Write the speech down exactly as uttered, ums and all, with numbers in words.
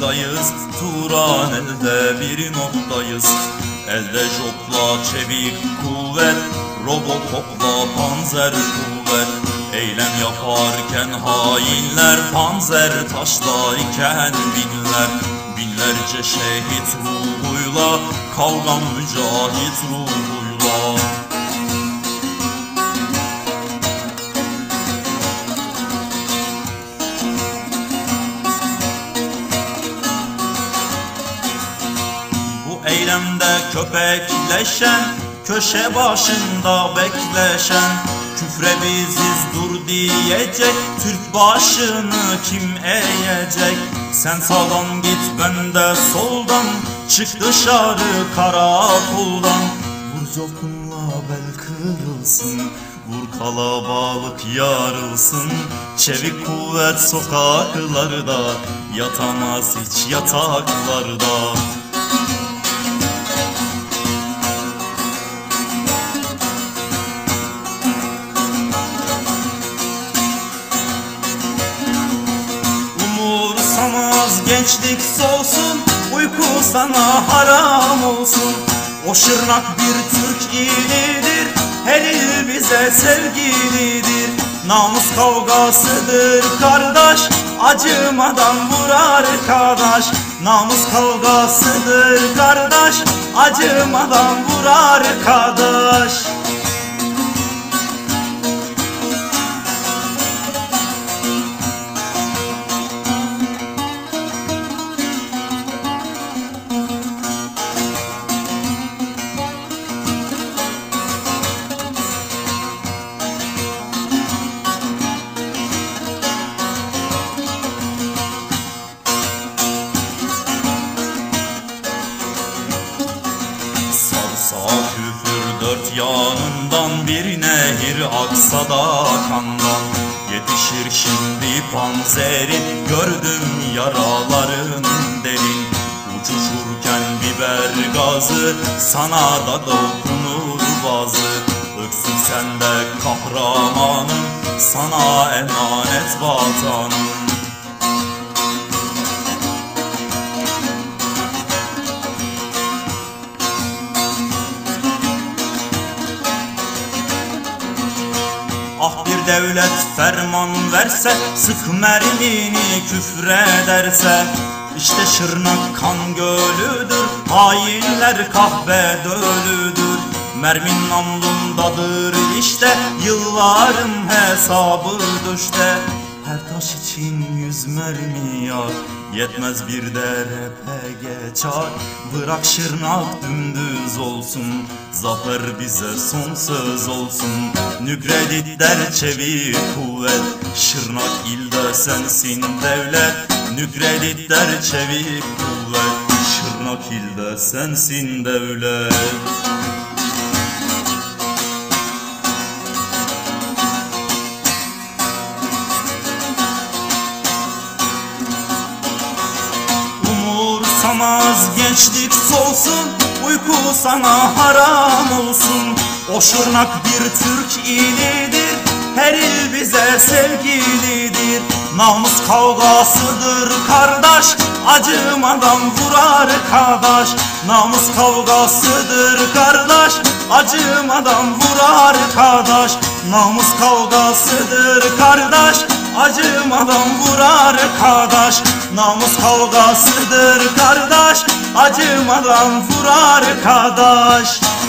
aşktayız, Turan elde bir noktayız. Elde jopla çevik kuvvet, Robocop'la panzer kuvvet. Eylem yaparken hainler, panzer taşlarken binler. Binlerce şehit ruhuyla, kavgan mücahit ruhuyla. Eylemde köpekleşen, köşe başında bekleşen, küfre biziz dur diyecek, Türk başını kim eğecek? Sen sağdan git, ben de soldan, çık dışarı karakoldan. Vur copunla bel kırılsın, vur kalabalık yarılsın. Çevik kuvvet sokaklarda, yatamaz hiç yataklarda. Umursamaz gençlik solsun, uyku sana haram olsun. O şırnak bir Türk ilidir, her il bize sevgilidir. Namus kavgasıdır kardeş, acımadan vur arkadaş. Namus kavgasıdır kardeş, acımadan vur arkadaş. Sağ küfür dört yanından, bir nehir aksa da kandan. Yetişir şimdi panzerin, gördüm yaraların derin. Uçuşurken biber gazı, sana da dokunur bazı. Öksün sen de kahramanım, sana emanet vatanım. Ah bir devlet ferman verse, sık mermini küfrederse. İşte Şırnak kan gölüdür, hainler kahve dölüdür. Mermin namlundadır işte, yıllarım hesabı düşte. Her taş için yüz mermi yar, yetmez bir de repe geçer. Bırak Şırnak dümdüz olsun, zafer bize son söz olsun. Nükredit der çevik kuvvet, Şırnak ilde sensin devlet. Nükredit der çevik kuvvet, Şırnak ilde sensin devlet. Umursamaz gençlik solsun, uyku sana haram olsun. O Şırnak bir Türk ilidir, her il bize sevgilidir. Namus kavgasıdır kardeş, acımadan vur arkadaş. Namus kavgasıdır kardeş, acımadan vur arkadaş. Namus kavgasıdır kardeş, acımadan vur arkadaş. Namus kavgasıdır kardeş, acımadan vur arkadaş.